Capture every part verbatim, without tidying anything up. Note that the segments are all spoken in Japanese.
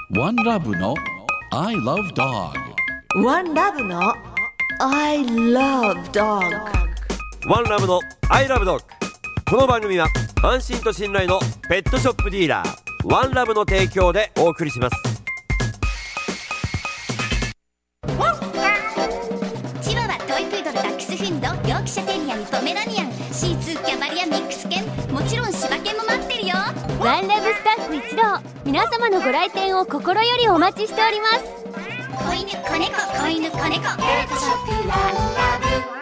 ワンラブの I love dog。 ワンラブの I love dog。 ワンラブの I love dog。 この番組は安心と信頼のペットショップディーラーワンラブの提供でお送りします。 チワワ、トイプードル、ダックスフンド、ヨークシャテリアにポメラニアン、シーツー、キャバリア、ミックス犬、もちろん柴犬も待ってるよ。 ワンラブスタッフ一同、皆様のご来店を心よりお待ちしております。 子犬、子猫、子犬、子猫、ペットショップワンラ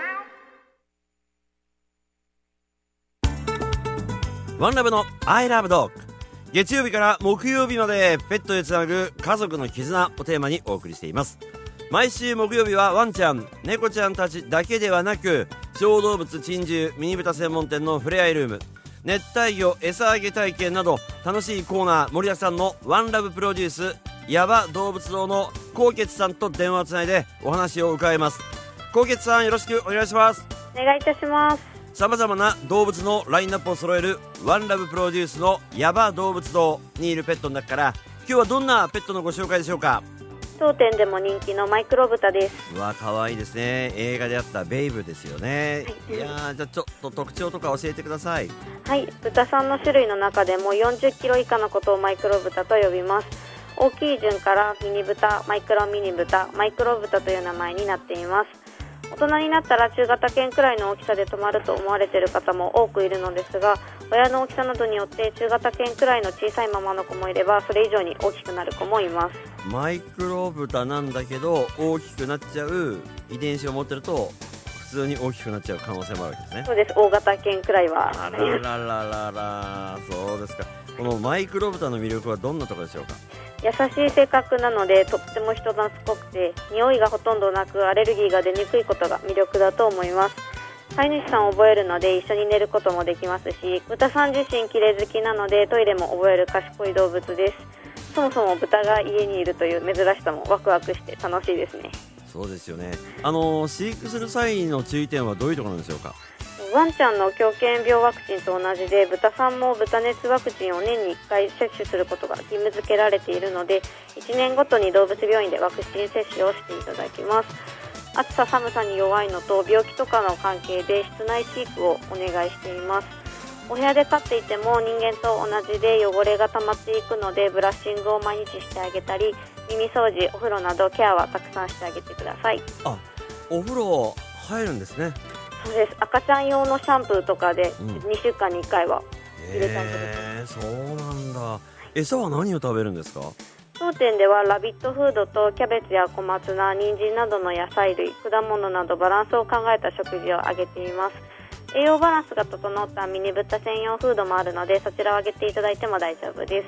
ブ。ワンラブの I love dog。 月曜日から木曜日までペットでつなぐ家族の絆をテーマにお送りしています。毎週木曜日はワンちゃん、猫ちゃんたちだけではなく、小動物、珍獣、ミニブタ専門店のふれあいルーム、熱帯魚餌あげ体験など楽しいコーナー盛りだくさんのワンラブプロデュースヤバ動物堂の高傑さんと電話をつないでお話を伺います。高傑さん、よろしくお願いします。 お願いいたします。 さまざまな動物のラインナップを揃えるワンラブプロデュースのヤバ動物堂にいるペットの中から、今日はどんなペットのご紹介でしょうか？ 当店でも人気のマイクロブタです。 うわ、可愛いですね。映画であったベイブですよね。 はい、 いやー、じゃあちょっと特徴とか教えてください。 はい、豚さんの種類の中でもよんじゅっキロ以下のことをマイクロブタと呼びます。大きい順からミニブタ、マイクロミニブタ、マイクロブタという名前になっています。大人になったら中型犬くらいの大きさで止まると思われている方も多くいるのですが、親の大きさなどによって中型犬くらいの小さいままの子もいれば、それ以上に大きくなる子もいます。 マイクロブタなんだけど大きくなっちゃう遺伝子を持ってると普通に大きくなっちゃう可能性もあるわけですね。 そうです。大型犬くらいは。 あららららら、そうですか。このマイクロブタの魅力はどんなところでしょうか？ 優しい性格なのでとっても人懐っこくて、匂いがほとんどなくアレルギーが出にくいことが魅力だと思います。飼い主さんを覚えるので一緒に寝ることもできますし、豚さん自身綺麗好きなのでトイレも覚える賢い動物です。そもそも豚が家にいるという珍しさもワクワクして楽しいですね。 そうですよね。あの飼育する際の注意点はどういうところなんでしょうか？ ワンちゃんの狂犬病ワクチンと同じで、豚さんも豚熱ワクチンを年にいっかい接種することが義務付けられているので、いちねんごとに動物病院でワクチン接種をしていただきます。暑さ寒さに弱いのと病気とかの関係で室内飼育をお願いしています。お部屋で飼っていても人間と同じで汚れが溜まっていくので、ブラッシングを毎日してあげたり、耳掃除、お風呂などケアはたくさんしてあげてください。 あ、お風呂入るんですね。 そうです。赤ちゃん用のシャンプーとかでうんにしゅうかんにいっかいは入れてあげてください。 へー、そうなんだ。餌は何を食べるんですか？ 当店ではラビットフードとキャベツや小松菜、人参などの野菜類、果物などバランスを考えた食事をあげています。栄養バランスが整ったミニブタ専用フードもあるので、そちらをあげていただいても大丈夫です。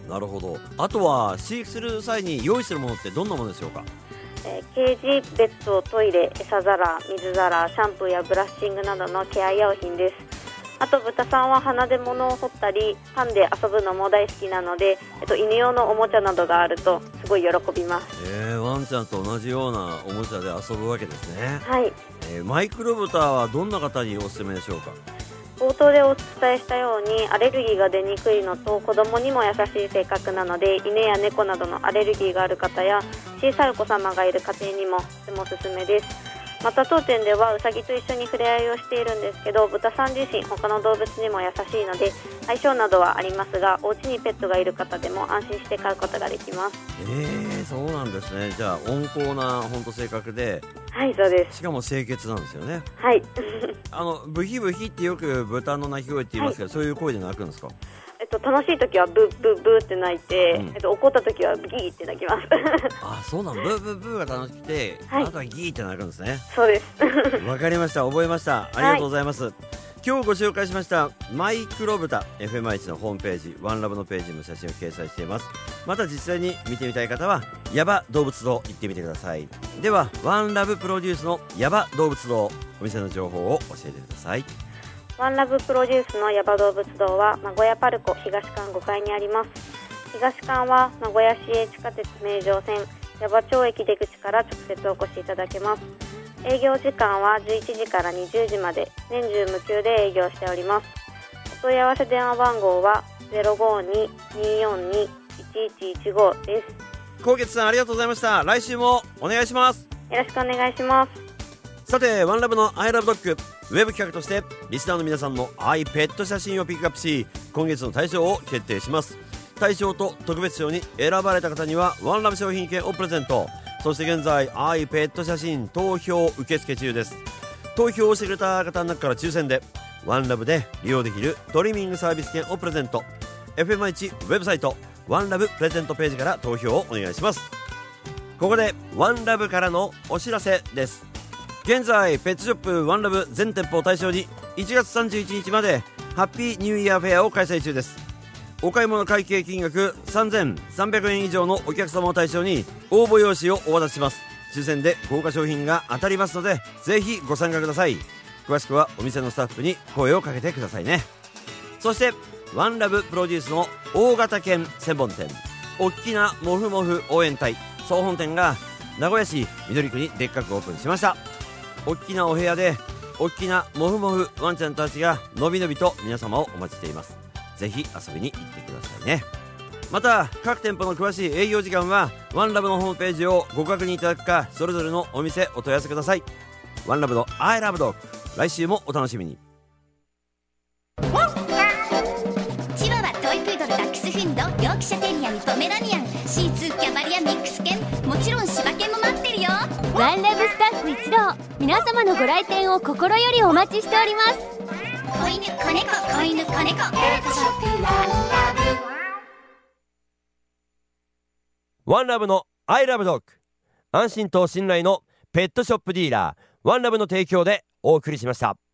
なるほど。あとは飼育する際に用意するものってどんなものでしょうか？ えー、ケージ、ベッド、トイレ、餌皿、水皿、シャンプーやブラッシングなどのケア用品です。あと豚さんは鼻で物を掘ったりパンで遊ぶのも大好きなので、えっと、犬用のおもちゃなどがあるとすごい喜びます。 えー、ワンちゃんと同じようなおもちゃで遊ぶわけですね。 はい、 えー、マイクロブタはどんな方におすすめでしょうか？ 冒頭でお伝えしたようにアレルギーが出にくいのと、子供にも優しい性格なので、犬や猫などのアレルギーがある方や小さいお子様がいる家庭にもとてもおすすめです。また当店ではウサギと一緒に触れ合いをしているんですけど、豚さん自身他の動物にも優しいので相性などはありますが、お家にペットがいる方でも安心して飼うことができます。 えー、そうなんですね。じゃあ温厚な本当性格で、 はい、そうです。 しかも清潔なんですよね。 はいあのブヒブヒってよく豚の鳴き声って言いますけど、はい、そういう声で鳴くんですか？ えっと、楽しい時はブーブーブーって鳴いて、 うん、 えっと、怒った時はギーって鳴きますあ、そうなの。ブーブーブーが楽しくて、はい、あとはギーって鳴くんですね。 そうですわかりました。覚えました。ありがとうございます、はい、今日ご紹介しましたマイクロブタ エフエムアイエイチ のホームページ、ワンラブのページにも写真を掲載しています。また実際に見てみたい方はヤバ動物堂行ってみてください。ではワンラブプロデュースのヤバ動物堂、お店の情報を教えてください。 ワンラブプロデュースのヤバ動物堂は名古屋パルコ東館ごかいにあります。東館は名古屋市営地下鉄名城線矢場町駅出口から直接お越しいただけます。営業時間はじゅういちじからにじゅうじまで年中無休で営業しております。お問い合わせ電話番号は ゼロごに にーよんにいちいちいちごです。 高月さんありがとうございました。来週もお願いします。 よろしくお願いします。 さてワンラブの I Love Dog ウェブ企画としてリスナーの皆さんの愛ペット写真をピックアップし、今月の大賞を決定します。大賞と特別賞に選ばれた方にはワンラブ商品券をプレゼント。そして現在愛ペット写真投票受付中です。投票をしてくれた方の中から抽選でワンラブで利用できるトリミングサービス券をプレゼント。 エフエムワンワンワン ウェブサイトワンラブプレゼントページから投票をお願いします。ここでワンラブからのお知らせです。現在ペットショップワンラブ全店舗を対象にいちがつさんじゅういちにちまでハッピーニューイヤーフェアを開催中です。お買い物会計金額さんぜんさんびゃくえん以上のお客様を対象に応募用紙をお渡しします。抽選で豪華商品が当たりますのでぜひご参加ください。詳しくはお店のスタッフに声をかけてくださいね。そしてワンラブプロデュースの大型犬専門店おっきなもふもふ応援隊総本店が名古屋市緑区にでっかくオープンしました。おっきなお部屋でおっきなもふもふワンちゃんたちがのびのびと皆様をお待ちしています。ぜひ遊びに行ってくださいね。また各店舗の詳しい営業時間はワンラブのホームページをご確認いただくかそれぞれのお店お問い合わせください。ワンラブの I Love Dog 来週もお楽しみに。 チワワ、トイプードル、ダックスフンド、ヨークシャテリアにポメラニアン、シーツー、キャバリアミックス犬、もちろん柴犬も待ってるよ。 ワンラブスタッフ一同、皆様のご来店を心よりお待ちしております。 子犬、子猫、子犬、子猫、ペットショップワンラブ。 ワンラブの I Love Dog 安心と信頼のペットショップディーラーワンラブの提供でお送りしました。